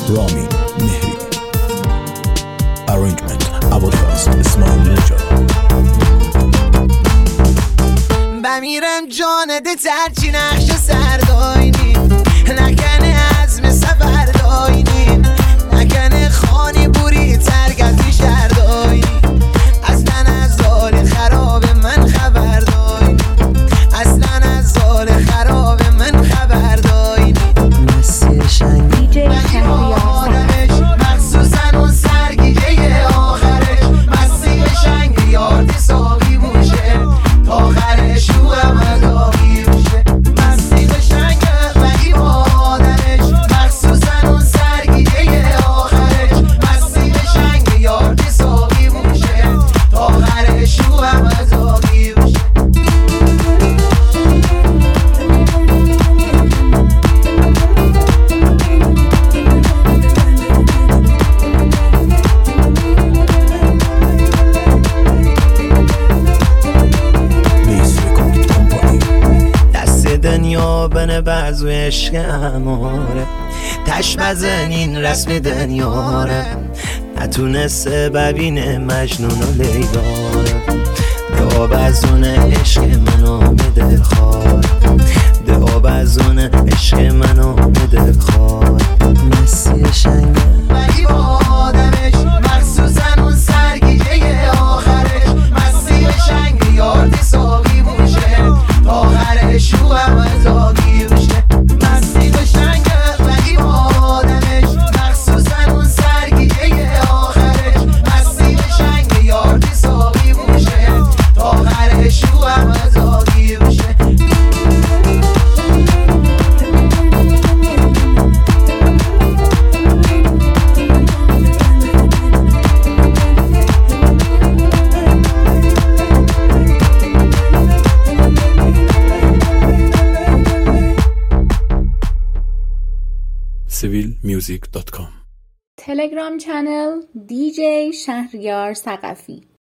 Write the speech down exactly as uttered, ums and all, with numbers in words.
رامین مهری. Arrangement ابوالفضل اسماعیل نژاد. بمیرم جانده ترچی نقش سرداینی، نکنه عزم سفر داینی، نکنه خانی بوری ترگزی شرداینی، اصلا از زال خراب من خبر داینی، اصلا از زال خراب من خبر داینی. مسیر شنگی بگی آدمش مخصوصا اون سرگیجه آخرش، مسیر شنگی آردی ساقی بوشه تا آخرش رو هم داغی بوشه. مسیر شنگی بگی آدمش مخصوصا اون سرگیجه آخرش، مسیر شنگی آردی ساقی بوشه تا آخرش رو هم داغی بوشه. دنیا بنه بعضو عشق اماره، تش بزنین رسم دنیاره، نتونسته ببینه مجنون و لیلاره. دعا بزون عشق منو بده خوار، دعا بزون عشق منو بده خوار. مسیر شنگه بگی با آدمش مخصوصا اون سرگیجه آخرش، مسیر شنگه یاردی ساقی بوشه تا آخرش رو هم زاگی بوشه. مسیر شنگه بگی با آدمش مخصوصا اون سرگیجه آخرش، مسیر شنگه یاردی ساقی بوشه تا آخرش رو هم زاگی بوشه. سیویل میوزیک دات کام. تلگرام چنل دی جی شهریار ثقفی.